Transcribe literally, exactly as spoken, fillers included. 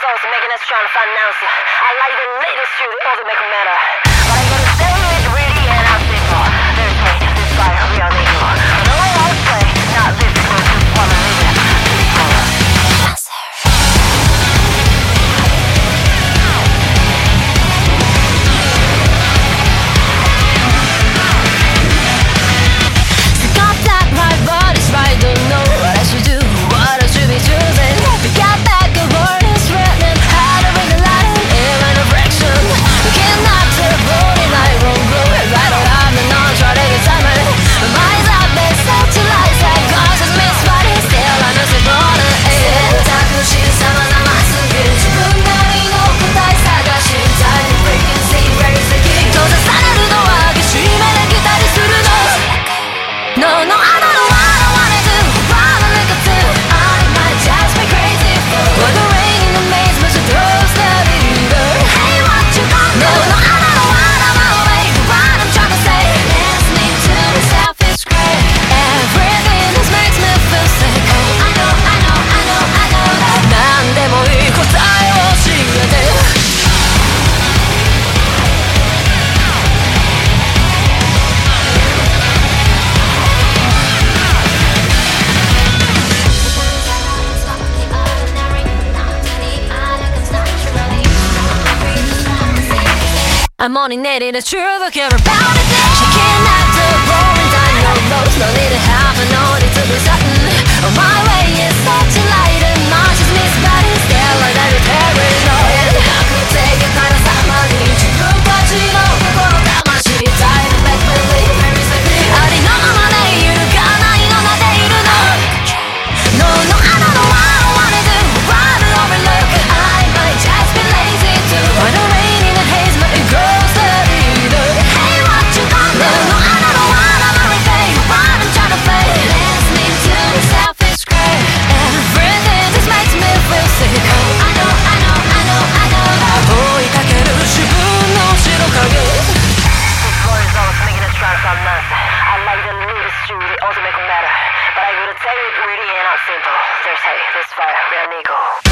always making us trying to find an answer. I like the latest you, the other make a matter. But I gotta say it's really and I'm simple. There's me, this fire, we are equal. I know I won't play, not this close, just wanna leave it. Got that right, but it's right, don't know what I should do, what I should be choosing. We got back the word is written, how to bring the light in my direction. We cannot tell voting right, wrong, blue, right or wrong, and not try to get time. My mind's out there, such a lies that causes me sweating, still I know it's important. 選択肢様々すぎる自分なりの答え探し Time frequency raising 閉ざされるドアが閉めできたりするの No, no, I don't know what I wanna do, what I look up to. I might just be crazy for When the rain in the maze, but you throws the leader. Hey, what you gonna do? No, no, I don't know what I'm awake, what I'm trying to say. Listening to myself is great. Everything just makes me feel sick. Oh, I know, I know, I know, I know that. 何でもいい答えを教えて I'm only needing the truth, I care about it. She cannot do boring time, no lows, no need to have a no need to be certain. Oh, my way is such a light and much is missed, but it's still like I repair it all. I could take it kind of somebody. You could watch it all, but all that much she died to make me leave very simply. I didn't know my name, you got nine on a day to know. No, no, I don't know what I wanna do, what I overlook. I might just be lazy too. When the rain in the haze, but it grows the leader. Hey, what you gonna do? No, no, I don't know what I'm everything, what I'm trying to play. Listening to myself is great. Everything just makes me feel sick. Oh, I know, I know, I know, I know that. 追いかける自分の白影 This war is always making us try to find an answer. I like the latest you, the ultimate matter. But I gotta tell you it really and not simple. There's hey, this fire, real Nico.